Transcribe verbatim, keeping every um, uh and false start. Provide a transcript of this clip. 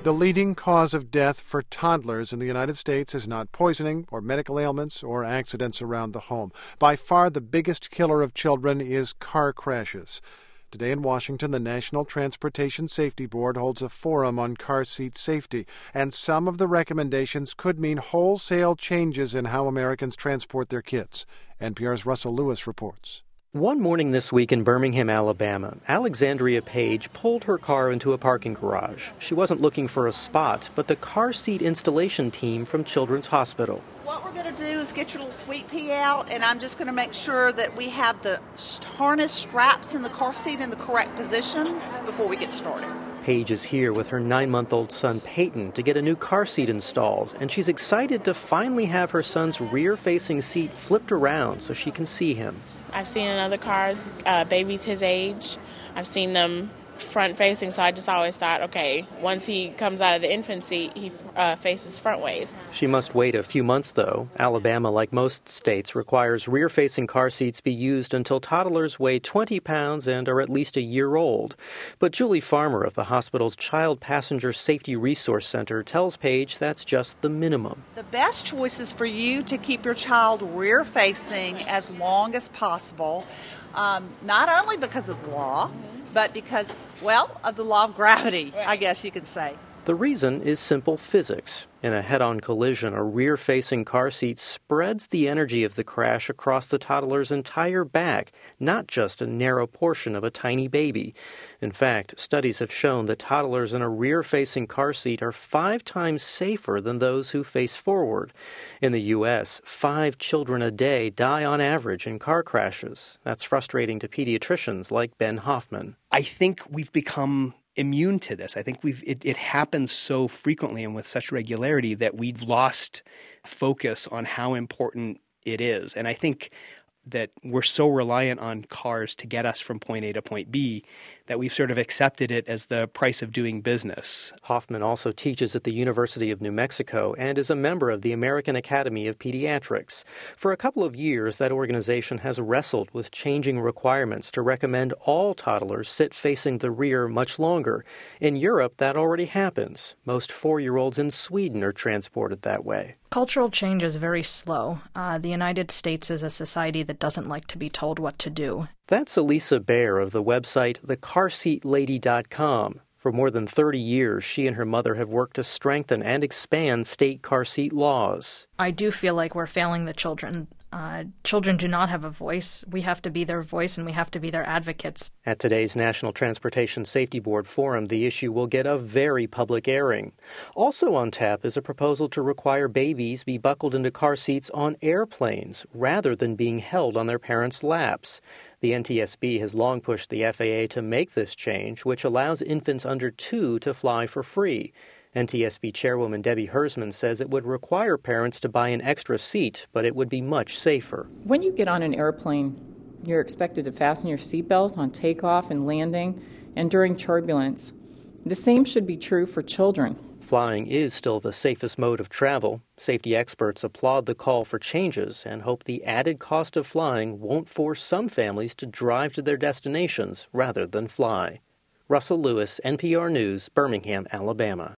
The leading cause of death for toddlers in the United States is not poisoning or medical ailments or accidents around the home. By far the biggest killer of children is car crashes. Today in Washington, the National Transportation Safety Board holds a forum on car seat safety, and some of the recommendations could mean wholesale changes in how Americans transport their kids. N P R's Russell Lewis reports. One morning this week in Birmingham, Alabama, Alexandria Page pulled her car into a parking garage. She wasn't looking for a spot, but the car seat installation team from Children's Hospital. What we're going to do is get your little sweet pea out, and I'm just going to make sure that we have the harness straps in the car seat in the correct position before we get started. Paige is here with her nine-month-old son Peyton to get a new car seat installed, and she's excited to finally have her son's rear-facing seat flipped around so she can see him. I've seen in other cars, uh, babies his age, I've seen them front-facing, so I just always thought, okay, once he comes out of the infant seat, he uh, faces front ways. She must wait a few months, though. Alabama, like most states, requires rear-facing car seats be used until toddlers weigh twenty pounds and are at least a year old. But Julie Farmer of the hospital's Child Passenger Safety Resource Center tells Paige that's just the minimum. The best choice is for you to keep your child rear-facing as long as possible, um, not only because of the law, but because, well, of the law of gravity, I guess you could say. The reason is simple physics. In a head-on collision, a rear-facing car seat spreads the energy of the crash across the toddler's entire back, not just a narrow portion of a tiny baby. In fact, studies have shown that toddlers in a rear-facing car seat are five times safer than those who face forward. In the U S, five children a day die on average in car crashes. That's frustrating to pediatricians like Ben Hoffman. I think we've become immune to this. I think we've it, it happens so frequently and with such regularity that we've lost focus on how important it is. And I think that we're so reliant on cars to get us from point A to point B that we've sort of accepted it as the price of doing business. Hoffman also teaches at the University of New Mexico and is a member of the American Academy of Pediatrics. For a couple of years, that organization has wrestled with changing requirements to recommend all toddlers sit facing the rear much longer. In Europe, that already happens. Most four-year-olds in Sweden are transported that way. Cultural change is very slow. Uh, the United States is a society that doesn't like to be told what to do. That's Elisa Baer of the website the car seat lady dot com. For more than thirty years, she and her mother have worked to strengthen and expand state car seat laws. I do feel like we're failing the children. Uh, children do not have a voice. We have to be their voice, and we have to be their advocates. At today's National Transportation Safety Board forum, the issue will get a very public airing. Also on tap is a proposal to require babies be buckled into car seats on airplanes rather than being held on their parents' laps. The N T S B has long pushed the F A A to make this change, which allows infants under two to fly for free. N T S B Chairwoman Debbie Hersman says it would require parents to buy an extra seat, but it would be much safer. When you get on an airplane, you're expected to fasten your seatbelt on takeoff and landing and during turbulence. The same should be true for children. Flying is still the safest mode of travel. Safety experts applaud the call for changes and hope the added cost of flying won't force some families to drive to their destinations rather than fly. Russell Lewis, N P R News, Birmingham, Alabama.